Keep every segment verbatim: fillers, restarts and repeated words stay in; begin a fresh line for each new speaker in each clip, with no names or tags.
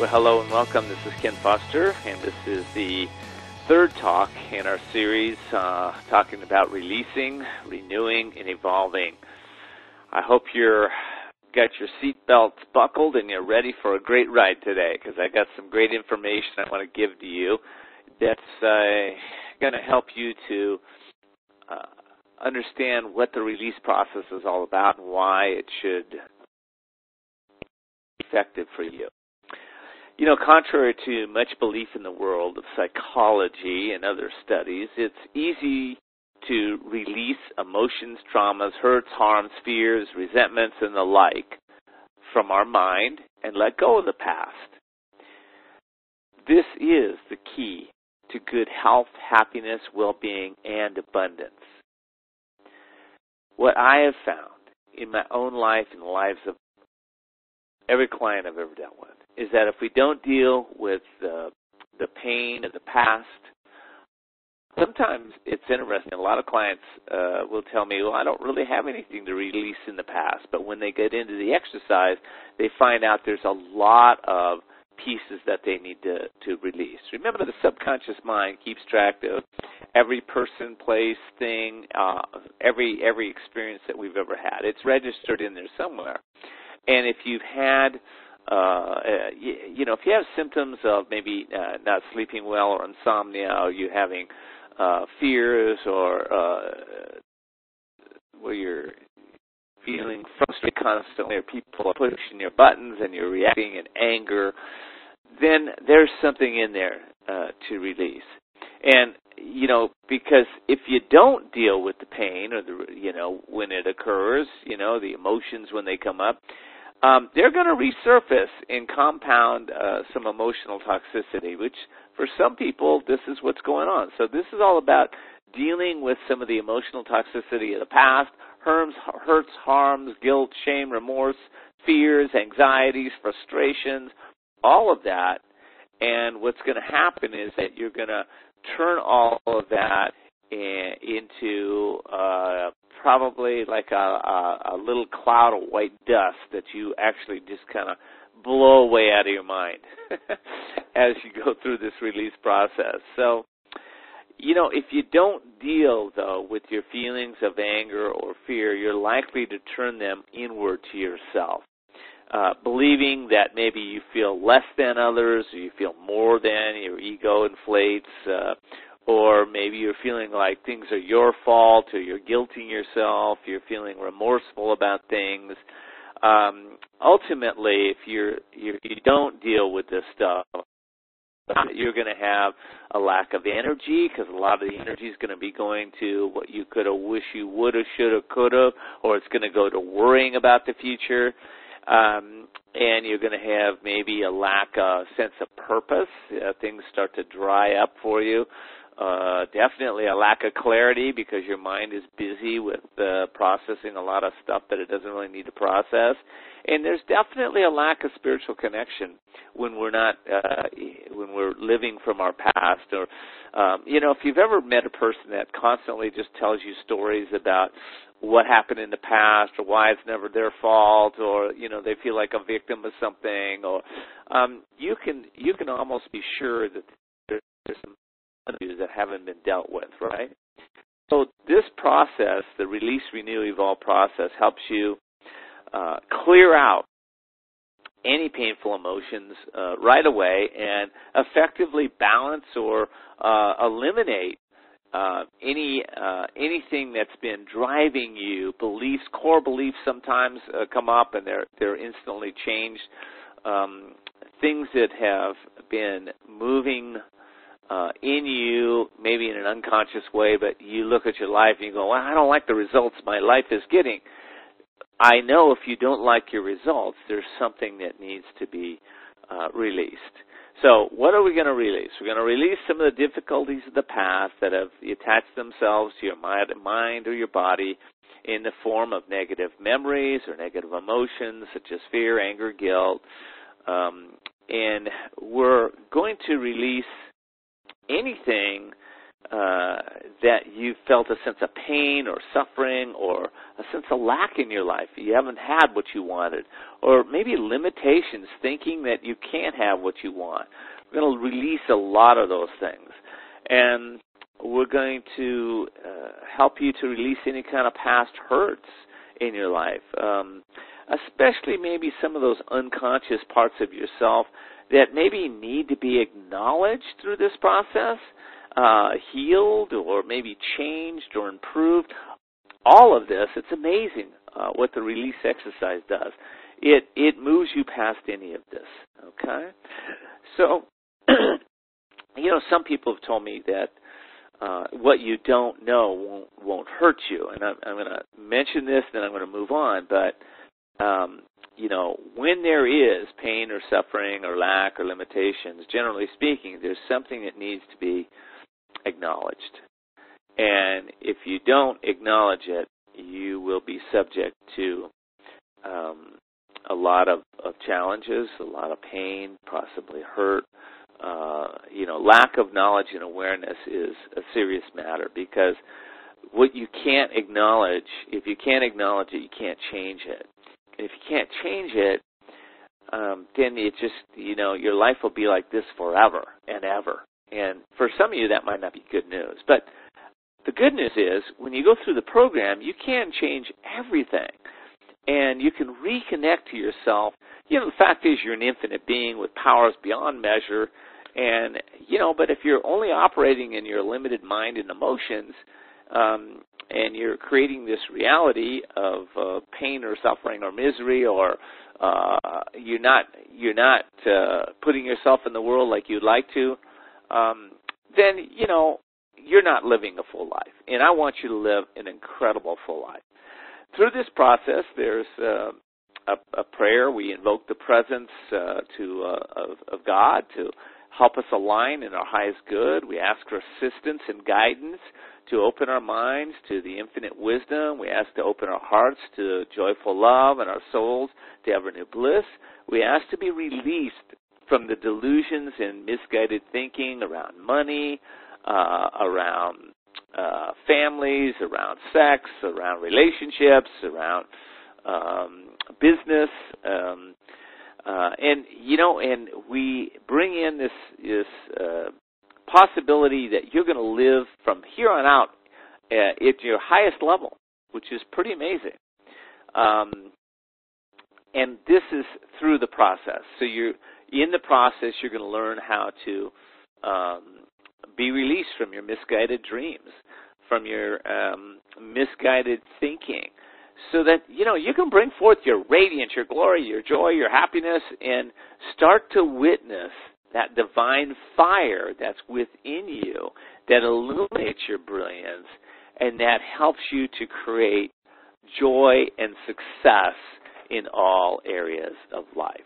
Well, hello and welcome. This is Ken Foster, and this is the third talk in our series uh, talking about releasing, renewing, and evolving. I hope you're got your seatbelts buckled and you're ready for a great ride today, because I got some great information I want to give to you that's uh, going to help you to uh, understand what the release process is all about and why it should be effective for you. You know, contrary to much belief in the world of psychology and other studies, it's easy to release emotions, traumas, hurts, harms, fears, resentments, and the like from our mind and let go of the past. This is the key to good health, happiness, well-being, and abundance. What I have found in my own life and the lives of every client I've ever dealt with is that if we don't deal with uh, the pain of the past, sometimes it's interesting. A lot of clients uh, will tell me, well, I don't really have anything to release in the past. But when they get into the exercise, they find out there's a lot of pieces that they need to, to release. Remember, the subconscious mind keeps track of every person, place, thing, uh, every every experience that we've ever had. It's registered in there somewhere. And if you've had Uh, you, you know, if you have symptoms of maybe uh, not sleeping well or insomnia, or you having uh, fears, or uh, where you're feeling frustrated constantly, or people are pushing your buttons and you're reacting in anger, then there's something in there uh, to release. And, you know, because if you don't deal with the pain or the, you know, when it occurs, you know, the emotions when they come up, Um, they're going to resurface and compound uh, some emotional toxicity, which for some people, this is what's going on. So this is all about dealing with some of the emotional toxicity of the past, harms, hurts, harms, guilt, shame, remorse, fears, anxieties, frustrations, all of that. And what's going to happen is that you're going to turn all of that in, into uh, probably like a, a, a little cloud of white dust that you actually just kind of blow away out of your mind as you go through this release process. So, you know, if you don't deal, though, with your feelings of anger or fear, you're likely to turn them inward to yourself, uh, believing that maybe you feel less than others, or you feel more than, your ego inflates, uh, or maybe you're feeling like things are your fault, or you're guilting yourself, you're feeling remorseful about things. Um, ultimately, if you're, you're, you don't deal with this stuff, you're going to have a lack of energy, because a lot of the energy is going to be going to what you could have, wish you would have, should have, could have, or it's going to go to worrying about the future. Um, and you're going to have maybe a lack of sense of purpose. Uh, things start to dry up for you. Uh, definitely a lack of clarity, because your mind is busy with uh, processing a lot of stuff that it doesn't really need to process. And there's definitely a lack of spiritual connection when we're not, uh, when we're living from our past. Or, um, you know, if you've ever met a person that constantly just tells you stories about what happened in the past, or why it's never their fault, or, you know, they feel like a victim of something, or um, you can you can almost be sure that there's some issues that haven't been dealt with, right? So this process, the release, renew, evolve process, helps you uh, clear out any painful emotions uh, right away and effectively balance or uh, eliminate uh, any uh, anything that's been driving you. Beliefs, core beliefs sometimes uh, come up and they're they're instantly changed. Um, things that have been moving Uh, in you, maybe in an unconscious way, but you look at your life and you go, well, I don't like the results my life is getting. I know if you don't like your results, there's something that needs to be uh, released. So what are we going to release? We're going to release some of the difficulties of the past that have attached themselves to your mind or your body in the form of negative memories or negative emotions such as fear, anger, guilt. Um, and we're going to release anything uh, that you felt a sense of pain or suffering or a sense of lack in your life. You haven't had what you wanted. Or maybe limitations, thinking that you can't have what you want. We're going to release a lot of those things. And we're going to uh, help you to release any kind of past hurts in your life, um, especially maybe some of those unconscious parts of yourself that maybe need to be acknowledged through this process, uh, healed or maybe changed or improved. All of this, it's amazing uh, what the release exercise does. It it moves you past any of this, okay? So, you know, some people have told me that uh, what you don't know won't, won't hurt you. And I'm, I'm going to mention this, then I'm going to move on. But, um, you know, when there is pain or suffering or lack or limitations, generally speaking, there's something that needs to be acknowledged. And if you don't acknowledge it, you will be subject to um, a lot of, of challenges, a lot of pain, possibly hurt. Uh, you know, lack of knowledge and awareness is a serious matter, because what you can't acknowledge, if you can't acknowledge it, you can't change it. And if you can't change it, um, then it just, you know, your life will be like this forever and ever. And for some of you, that might not be good news. But the good news is, when you go through the program, you can change everything. And you can reconnect to yourself. You know, the fact is, you're an infinite being with powers beyond measure. And, you know, but if you're only operating in your limited mind and emotions, um, and you're creating this reality of uh, pain or suffering or misery, or uh, you're not you're not uh, putting yourself in the world like you'd like to, um, then, you know, you're not living a full life. And I want you to live an incredible full life. Through this process, there's uh, a, a prayer. We invoke the presence uh, to uh, of, of God to help us align in our highest good. We ask for assistance and guidance to open our minds to the infinite wisdom. We ask to open our hearts to joyful love and our souls to ever new bliss. We ask to be released from the delusions and misguided thinking around money, uh, around uh, families, around sex, around relationships, around um, business. Um, uh, and, you know, and we bring in this, this uh, possibility that you're going to live from here on out uh, at your highest level, which is pretty amazing. Um, and this is through the process. So you're in the process, you're going to learn how to um, be released from your misguided dreams, from your um, misguided thinking, so that, you know, you can bring forth your radiance, your glory, your joy, your happiness, and start to witness that divine fire that's within you that illuminates your brilliance and that helps you to create joy and success in all areas of life.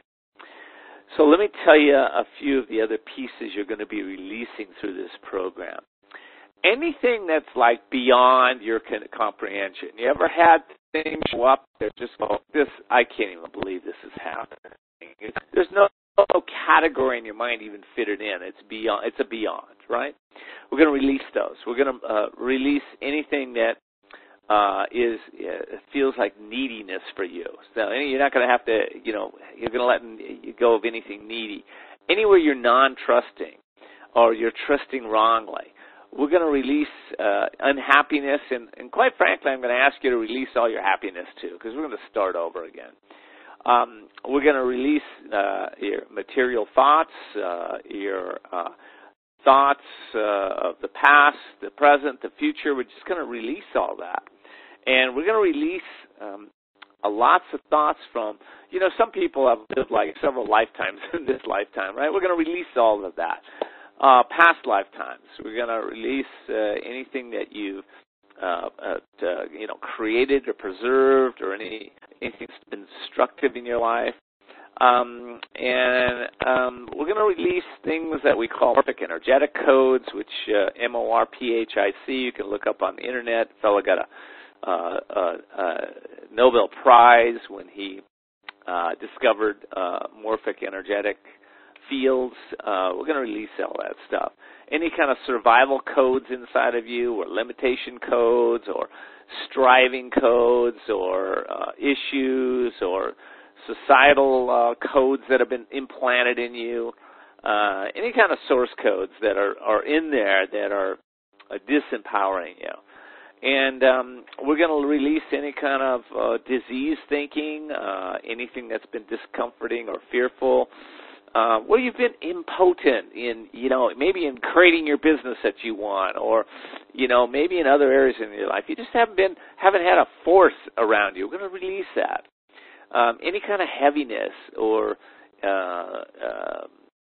So let me tell you a few of the other pieces you're going to be releasing through this program. Anything that's like beyond your comprehension. You ever had things show up that just go, this, I can't even believe this is happening. There's no no category in your mind even fit it in. It's beyond. It's a beyond, right? We're going to release those. We're going to uh, release anything that uh, is uh, feels like neediness for you. So you're not going to have to, you know, you're going to let go of anything needy. Anywhere you're non-trusting or you're trusting wrongly, we're going to release uh, unhappiness. And, and quite frankly, I'm going to ask you to release all your happiness too, because we're going to start over again. Um, we're going to release uh, your material thoughts, uh, your uh, thoughts uh, of the past, the present, the future. We're just going to release all that. And we're going to release um, a lots of thoughts from, you know, some people have lived like several lifetimes in this lifetime, right? We're going to release all of that. Uh, past lifetimes. We're going to release uh, anything that you've Uh, uh, uh, you know, created or preserved, or any anything that's been destructive in your life. Um, and um, we're going to release things that we call morphic energetic codes, which uh, M O R P H I C, you can look up on the internet. A fellow got a, uh, a, a Nobel Prize when he uh, discovered uh, morphic energetic fields, uh, we're going to release all that stuff. Any kind of survival codes inside of you, or limitation codes, or striving codes, or uh, issues, or societal uh, codes that have been implanted in you, uh, any kind of source codes that are, are in there that are uh, disempowering you. And um, we're going to release any kind of uh, disease thinking, uh, anything that's been discomforting or fearful. Uh, where you've been impotent in, you know, maybe in creating your business that you want, or, you know, maybe in other areas in your life. You just haven't been, haven't had a force around you. We're going to release that. Um, any kind of heaviness or uh, uh,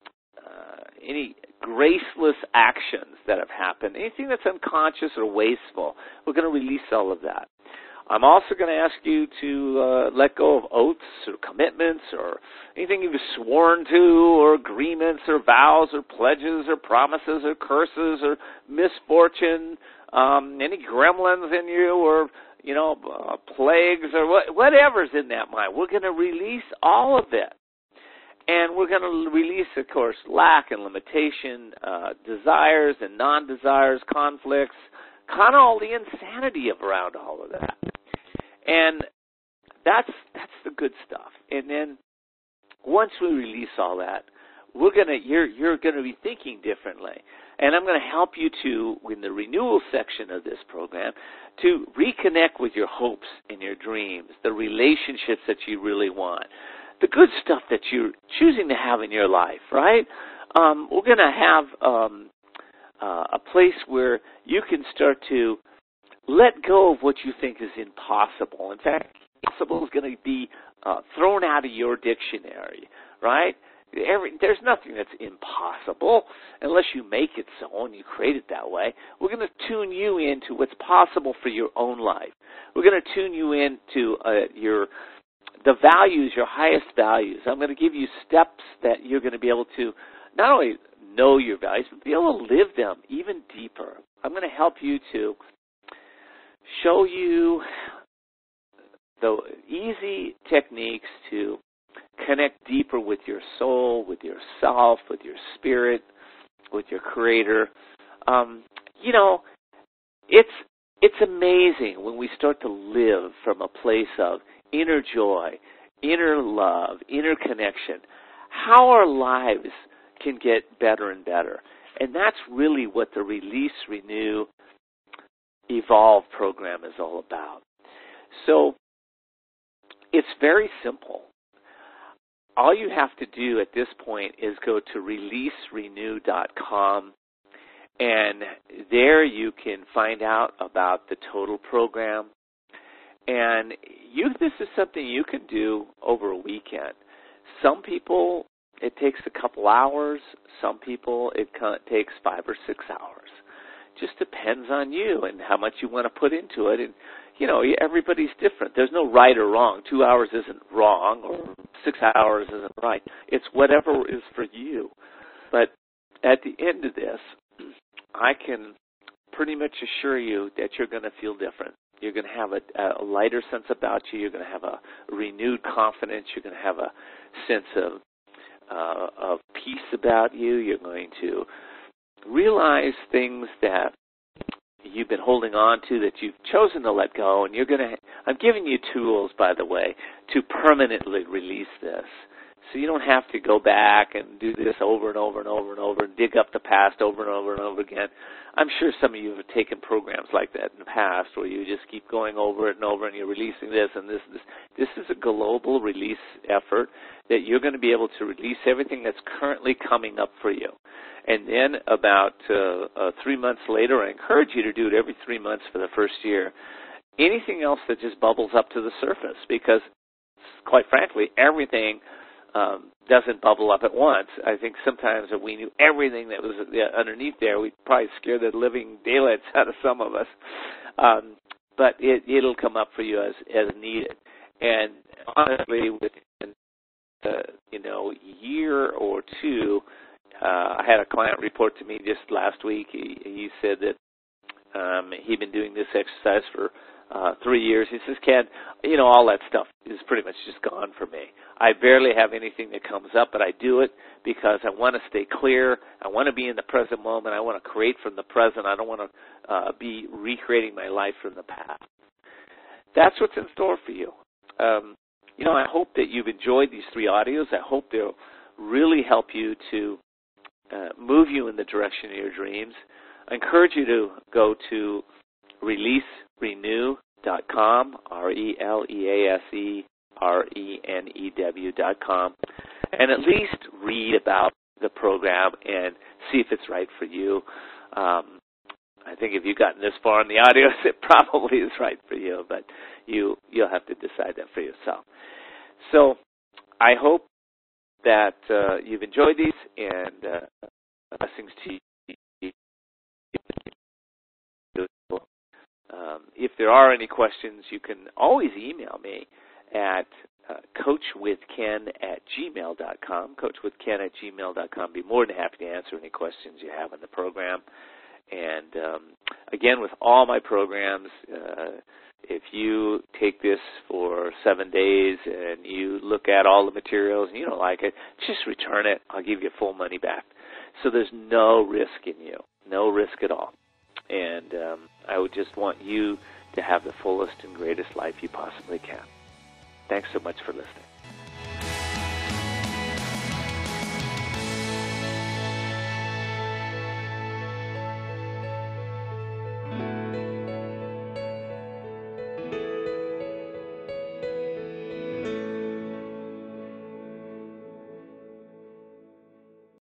uh, any graceless actions that have happened, anything that's unconscious or wasteful, we're going to release all of that. I'm also going to ask you to uh, let go of oaths or commitments or anything you've sworn to, or agreements or vows or pledges or promises or curses or misfortune, um, any gremlins in you, or, you know, uh, plagues or what, whatever's in that mind. We're going to release all of it. And we're going to release, of course, lack and limitation, uh, desires and non-desires, conflicts, kind of all the insanity around all of that. And that's that's the good stuff. And then once we release all that, we're gonna you're you're gonna be thinking differently. And I'm going to help you to, in the renewal section of this program, to reconnect with your hopes and your dreams, the relationships that you really want, the good stuff that you're choosing to have in your life, right? Um, we're going to have um, uh, a place where you can start to let go of what you think is impossible. In fact, impossible is going to be uh, thrown out of your dictionary, right? Every, there's nothing that's impossible unless you make it so and you create it that way. We're going to tune you into what's possible for your own life. We're going to tune you into uh, your the values, your highest values. I'm going to give you steps that you're going to be able to not only know your values, but be able to live them even deeper. I'm going to help you to show you the easy techniques to connect deeper with your soul, with yourself, with your spirit, with your Creator. Um, you know, it's it's amazing when we start to live from a place of inner joy, inner love, inner connection, how our lives can get better and better. And that's really what the Release, Renew, Evolve program is all about. So it's very simple. All you have to do at this point is go to release renew dot com, and there you can find out about the total program. And you, this is something you can do over a weekend. Some people, it takes a couple hours. Some people, it takes five or six hours. Just depends on you and how much you want to put into it. And, you know, everybody's different. There's no right or wrong. Two hours isn't wrong, or six hours isn't right. It's whatever is for you. But at the end of this, I can pretty much assure you that you're going to feel different. You're going to have a, a lighter sense about you. You're going to have a renewed confidence. You're going to have a sense of uh, of peace about you. You're going to realize things that you've been holding on to, that you've chosen to let go, and you're going to, I'm giving you tools, by the way, to permanently release this. So you don't have to go back and do this over and over and over and over and dig up the past over and over and over again. I'm sure some of you have taken programs like that in the past where you just keep going over it and over and you're releasing this and this and this. This is a global release effort that you're going to be able to release everything that's currently coming up for you. And then about uh, uh, three months later, I encourage you to do it every three months for the first year. Anything else that just bubbles up to the surface, because quite frankly, everything um, doesn't bubble up at once. I think sometimes if we knew everything that was underneath there, we'd probably scare the living daylights out of some of us. Um, but it, it'll come up for you as, as needed. And honestly, within uh, you know, a year or two, Uh, I had a client report to me just last week. He, he said that um, he'd been doing this exercise for uh, three years. He says, Ken, you know, all that stuff is pretty much just gone for me. I barely have anything that comes up, but I do it because I want to stay clear. I want to be in the present moment. I want to create from the present. I don't want to uh, be recreating my life from the past. That's what's in store for you. Um, you know, I hope that you've enjoyed these three audios. I hope they'll really help you to uh, move you in the direction of your dreams. I encourage you to go to release renew dot com, R E L E A S E R E N E W dot com, and at least read about the program and see if it's right for you. Um, I think if you've gotten this far in the audios, it probably is right for you, but you, you'll have to decide that for yourself. So I hope that uh, you've enjoyed these, and uh, blessings to you. Um, if there are any questions, you can always email me at uh, coachwithken at gmail dot com, coachwithken at gmail dot com. Be more than happy to answer any questions you have in the program. And um, again, with all my programs, uh, if you take this for seven days and you look at all the materials and you don't like it, just return it. I'll give you full money back. So there's no risk in you, no risk at all. And um, I would just want you to have the fullest and greatest life you possibly can. Thanks so much for listening.